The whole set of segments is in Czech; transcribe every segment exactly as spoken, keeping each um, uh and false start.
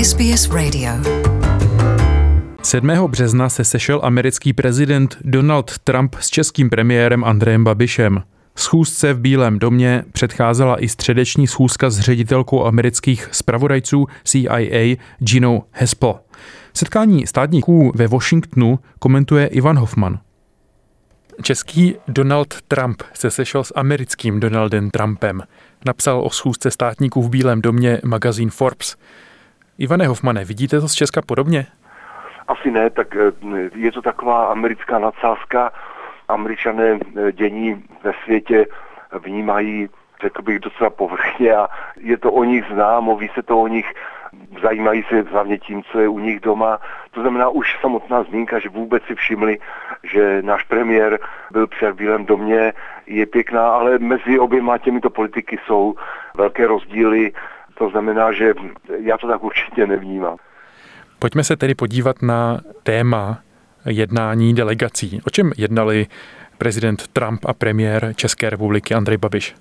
S B S Radio. sedmého března se sešel americký prezident Donald Trump s českým premiérem Andrejem Babišem. Schůzce v Bílém domě předcházela i středeční schůzka s ředitelkou amerických zpravodajců C I A Ginou Haspel. Setkání státníků ve Washingtonu komentuje Ivan Hofman. Český Donald Trump se sešel s americkým Donaldem Trumpem. Napsal o schůzce státníků v Bílém domě magazín Forbes. Ivane Hofmane, vidíte to z Česka podobně? Asi ne, tak je to taková americká nadsázka. Američané dění ve světě vnímají, řekl bych, docela povrchně a je to o nich známo, ví se to o nich, zajímají se hlavně tím, co je u nich doma. To znamená už samotná zmínka, že vůbec si všimli, že náš premiér byl přijat v Bílém domě, je pěkná, ale mezi oběma těmito politiky jsou velké rozdíly. To znamená, že já to tak určitě nevnímám. Pojďme se tedy podívat na téma jednání delegací. O čem jednali prezident Trump a premiér České republiky Andrej Babiš?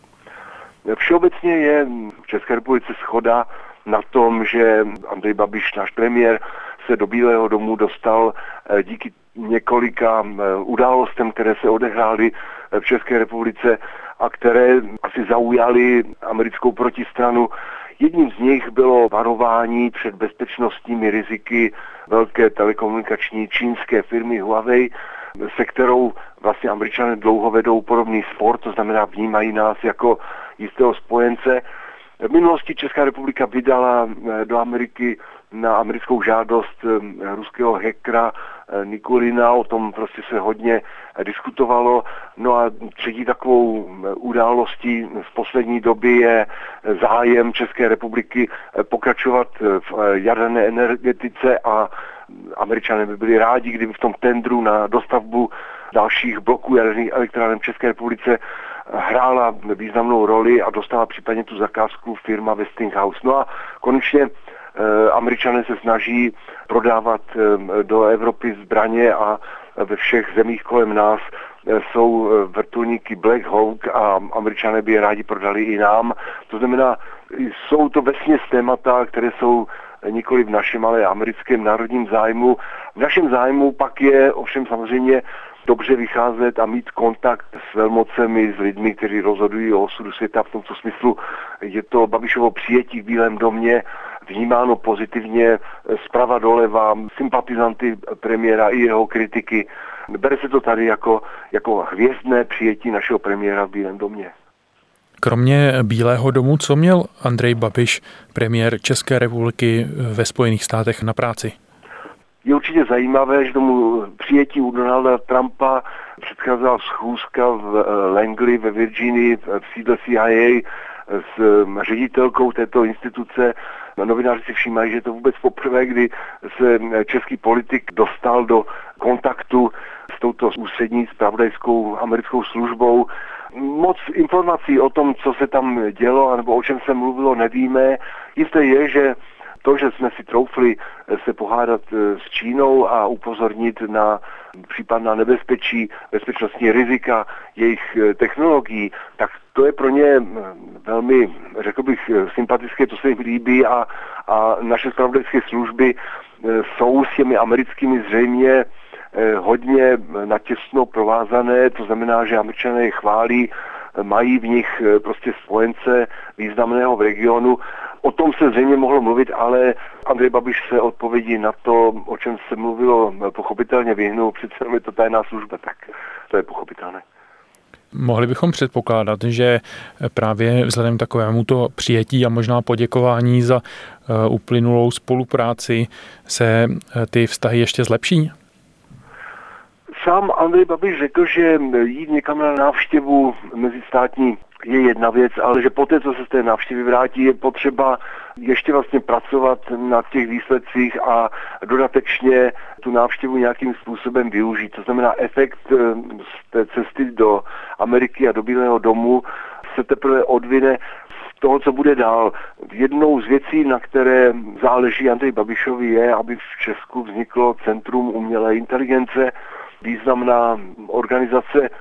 Všeobecně je v České republice shoda na tom, že Andrej Babiš, náš premiér, se do Bílého domu dostal díky několika událostem, které se odehrály v České republice a které asi zaujaly americkou protistranu. Jedním z nich bylo varování před bezpečnostními riziky velké telekomunikační čínské firmy Huawei, se kterou vlastně Američané dlouho vedou podobný spor, to znamená vnímají nás jako jistého spojence. V minulosti Česká republika vydala do Ameriky na americkou žádost ruského hackera Nikulina, o tom prostě se hodně diskutovalo. No a třetí takovou událostí z poslední doby je zájem České republiky pokračovat v jaderné energetice a Američané by byli rádi, kdyby v tom tendru na dostavbu dalších bloků jaderných elektráren v České republice hrála významnou roli a dostala případně tu zakázku firma Westinghouse. No a konečně e, Američané se snaží prodávat e, do Evropy zbraně a ve všech zemích kolem nás e, jsou vrtulníky Black Hawk a Američané by je rádi prodali i nám. To znamená, jsou to vesměs témata, které jsou nikoli v našem, ale americkém národním zájmu. V našem zájmu pak je ovšem samozřejmě dobře vycházet a mít kontakt s velmocemi, s lidmi, kteří rozhodují o osudu světa. V tomto smyslu je to Babišovo přijetí v Bílém domě vnímáno pozitivně zprava doleva, sympatizanty premiéra i jeho kritiky. Bere se to tady jako, jako hvězdné přijetí našeho premiéra v Bílém domě. Kromě Bílého domu, co měl Andrej Babiš, premiér České republiky, ve Spojených státech na práci? Je určitě zajímavé, že tomu přijetí u Donalda Trumpa předcházela schůzka v Langley ve Virginii v sídle C I A s ředitelkou této instituce. Novináři si všímají, že je to vůbec poprvé, kdy se český politik dostal do kontaktu s touto ústřední zpravodajskou americkou službou. Moc informací o tom, co se tam dělo, nebo o čem se mluvilo, nevíme. Jisté je, že to, že jsme si troufli se pohádat s Čínou a upozornit na případná nebezpečí, bezpečnostní rizika jejich technologií, tak to je pro ně velmi, řekl bych, sympatické, to se jim líbí a, a naše zpravodajské služby jsou s těmi americkými zřejmě hodně natěsno provázané, to znamená, že Američané je chválí, mají v nich prostě spojence významného v regionu. O tom se zřejmě mohlo mluvit, ale Andrej Babiš se odpovědí na to, o čem se mluvilo, pochopitelně vyhnul, přece je to tajná služba, tak to je pochopitelné. Mohli bychom předpokládat, že právě vzhledem k takovémuto přijetí a možná poděkování za uplynulou spolupráci se ty vztahy ještě zlepší? Sám Andrej Babiš řekl, že jít někam na návštěvu mezistátní je jedna věc, ale že poté, co se z té návštěvy vrátí, je potřeba ještě vlastně pracovat na těch výsledcích a dodatečně tu návštěvu nějakým způsobem využít. To znamená, efekt z té cesty do Ameriky a do Bílého domu se teprve odvine z toho, co bude dál. Jednou z věcí, na které záleží Andrej Babišovi, je, aby v Česku vzniklo Centrum umělé inteligence, významná organizace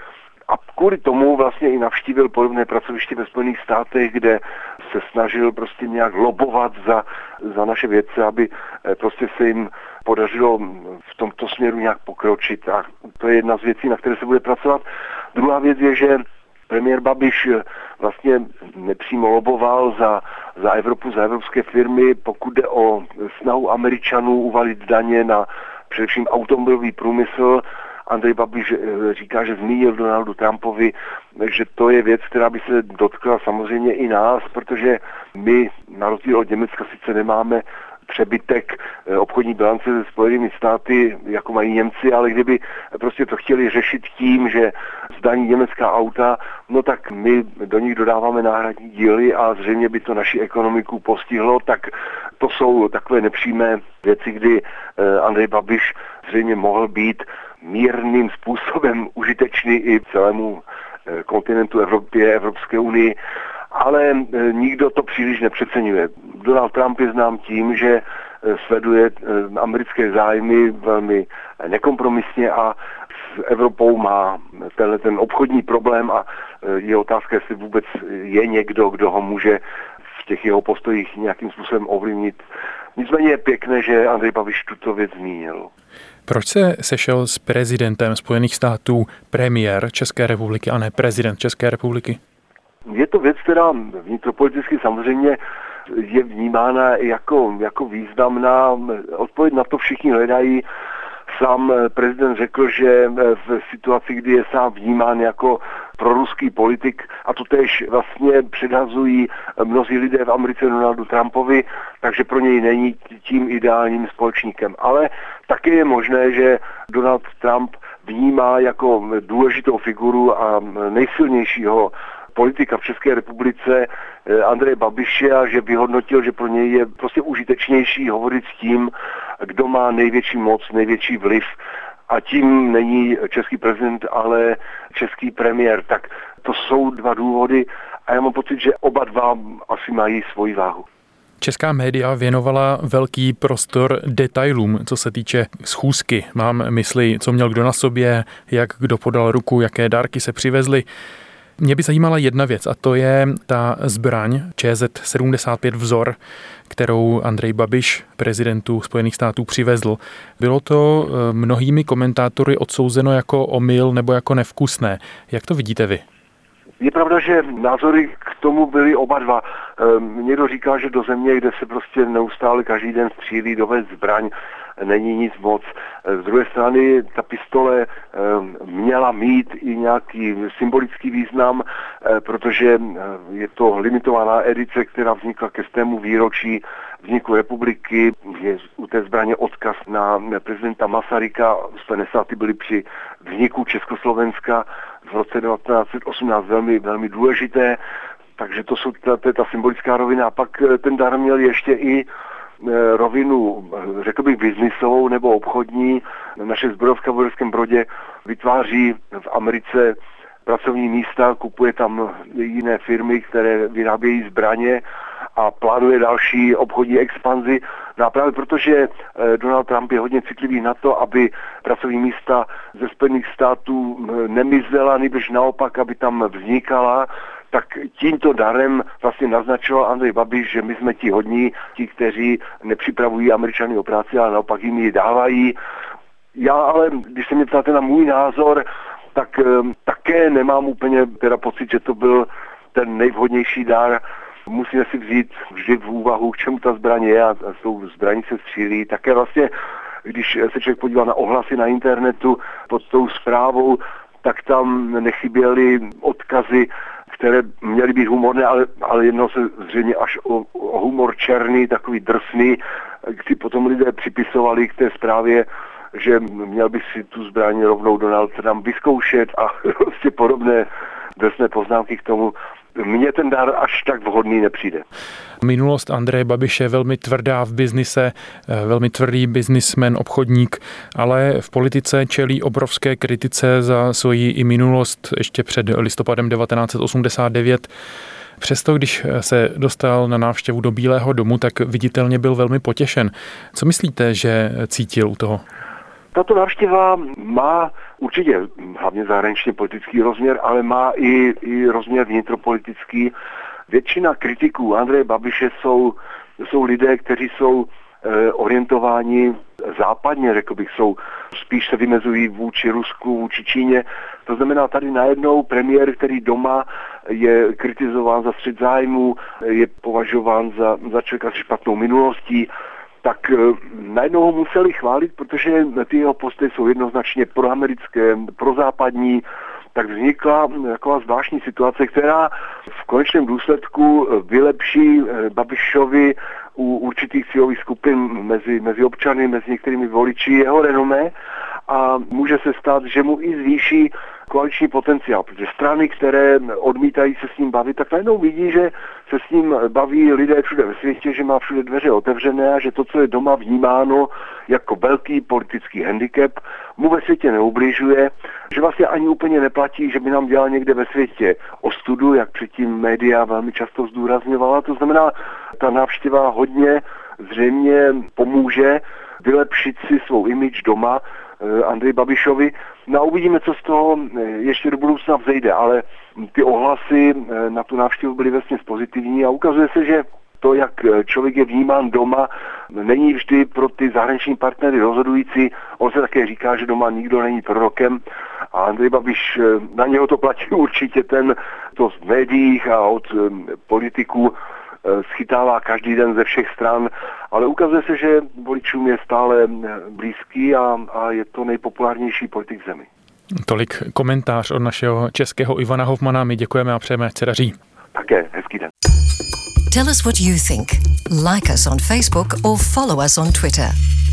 A kvůli tomu vlastně i navštívil podobné pracoviště ve Spojených státech, kde se snažil prostě nějak lobovat za, za naše vědce, aby prostě se jim podařilo v tomto směru nějak pokročit. A to je jedna z věcí, na které se bude pracovat. Druhá věc je, že premiér Babiš vlastně nepřímo loboval za, za Evropu, za evropské firmy, pokud jde o snahu Američanů uvalit daně na především automobilový průmysl. Andrej Babiš říká, že zmínil Donaldu Trumpovi, že to je věc, která by se dotkla samozřejmě i nás, protože my na rozdíl od Německa sice nemáme přebytek obchodní bilance se Spojenými státy, jako mají Němci, ale kdyby prostě to chtěli řešit tím, že zdaní německá auta, no tak my do nich dodáváme náhradní díly a zřejmě by to naši ekonomiku postihlo, tak to jsou takové nepřímé věci, kdy Andrej Babiš zřejmě mohl být mírným způsobem užitečný i celému kontinentu Evropě, Evropské unii, ale nikdo to příliš nepřeceňuje. Donald Trump je znám tím, že sleduje americké zájmy velmi nekompromisně a s Evropou má tenhle ten obchodní problém a je otázka, jestli vůbec je někdo, kdo ho může v těch jeho postojích nějakým způsobem ovlivnit. Nicméně je pěkné, že Andrej Babiš tuto věc zmínil. Proč se sešel s prezidentem Spojených států premiér České republiky a ne prezident České republiky? Je to věc, která vnitropoliticky samozřejmě je vnímána jako, jako významná. Odpověď na to všichni hledají. Sám prezident řekl, že v situaci, kdy je sám vnímán jako proruský politik, a to též vlastně předhazují mnozí lidé v Americe Donaldu Trumpovi, takže pro něj není tím ideálním společníkem. Ale také je možné, že Donald Trump vnímá jako důležitou figuru a nejsilnějšího politika v České republice Andreje Babiše a že vyhodnotil, že pro něj je prostě užitečnější hovořit s tím, kdo má největší moc, největší vliv. A tím není český prezident, ale český premiér. Tak to jsou dva důvody a já mám pocit, že oba dva asi mají svoji váhu. Česká média věnovala velký prostor detailům, co se týče schůzky. Mám mysli, co měl kdo na sobě, jak kdo podal ruku, jaké dárky se přivezly. Mě by zajímala jedna věc a to je ta zbraň Č Z sedmdesát pět vzor, kterou Andrej Babiš prezidentu Spojených států přivezl. Bylo to mnohými komentátory odsouzeno jako omyl nebo jako nevkusné. Jak to vidíte vy? Je pravda, že názory k tomu byly oba dva. Někdo říká, že do země, kde se prostě neustále každý den střílí, dovést zbraň, není nic moc. Z druhé strany ta pistole měla mít i nějaký symbolický význam, protože je to limitovaná edice, která vznikla ke stému výročí vzniku republiky. Je u té zbraně odkaz na prezidenta Masaryka. Spojené státy byly při vzniku Československa v roce devatenáct set osmnáct velmi, velmi důležité. Takže to, jsou, to je ta symbolická rovina. A pak ten dar měl ještě i rovinu, řekl bych, biznisovou nebo obchodní. Naše zbrojovka v Uherském Brodě vytváří v Americe pracovní místa, kupuje tam jiné firmy, které vyrábějí zbraně a plánuje další obchodní expanzi. No a právě protože Donald Trump je hodně citlivý na to, aby pracovní místa ze Spojených států nemizela, nebož naopak, aby tam vznikala, tak tímto darem vlastně naznačoval Andrej Babiš, že my jsme ti hodní, ti, kteří nepřipravují Američany o práci, ale naopak jim ji dávají. Já ale, když se mě ptáte na můj názor, tak také nemám úplně teda pocit, že to byl ten nejvhodnější dar. Musíme si vzít vždy v úvahu, k čemu ta zbraň je a s tou zbraní se střílí. Také vlastně, když se člověk podívá na ohlasy na internetu pod tou zprávou, tak tam nechyběly odkazy, které měly být humorné, ale, ale jedno se zřejmě až o, o humor černý, takový drsný, kdy potom lidé připisovali k té zprávě, že měl by si tu zbraň rovnou Donald Trump vyzkoušet a prostě podobné drsné poznámky k tomu. Mně ten dar až tak vhodný nepřijde. Minulost Andreje Babiše je velmi tvrdá v biznise, velmi tvrdý biznismen, obchodník, ale v politice čelí obrovské kritice za svoji i minulost ještě před listopadem devatenáct set osmdesát devět. Přesto, když se dostal na návštěvu do Bílého domu, tak viditelně byl velmi potěšen. Co myslíte, že cítil u toho? Tato návštěva má určitě hlavně zahraničně politický rozměr, ale má i, i rozměr vnitropolitický. Většina kritiků Andreje Babiše jsou, jsou lidé, kteří jsou eh, orientováni západně, řekl bych, jsou spíš se vymezují vůči Rusku, vůči Číně. To znamená tady najednou premiér, který doma je kritizován za střet zájmů, je považován za, za člověka s špatnou minulostí, tak najednou ho museli chválit, protože ty jeho postoje jsou jednoznačně proamerické, prozápadní, tak vznikla taková zvláštní situace, která v konečném důsledku vylepší Babišovi u určitých cílových skupin mezi, mezi občany, mezi některými voliči jeho renomé a může se stát, že mu i zvýší koaliční potenciál, protože strany, které odmítají se s ním bavit, tak najednou vidí, že se s ním baví lidé všude ve světě, že má všude dveře otevřené a že to, co je doma vnímáno jako velký politický handicap, mu ve světě neubližuje, že vlastně ani úplně neplatí, že by nám dělal někde ve světě ostudu, jak předtím média velmi často zdůrazňovala. To znamená, ta návštěva hodně zřejmě pomůže vylepšit si svou image doma Andreji Babišovi. No a uvidíme, co z toho ještě do budoucna vzejde, ale ty ohlasy na tu návštěvu byly vesměs pozitivní a ukazuje se, že to, jak člověk je vnímán doma, není vždy pro ty zahraniční partnery rozhodující. On se také říká, že doma nikdo není prorokem a Andrej Babiš, na něho to platí určitě ten, to v médiích a od politiků schytává každý den ze všech stran, ale ukazuje se, že voličům je stále blízký a, a je to nejpopulárnější politik v zemi. Tolik komentář od našeho českého Ivana Hofmana. My děkujeme a přejeme, ať se daří. Také, hezký den. Tell us what you think. Like us on Facebook or follow us on Twitter.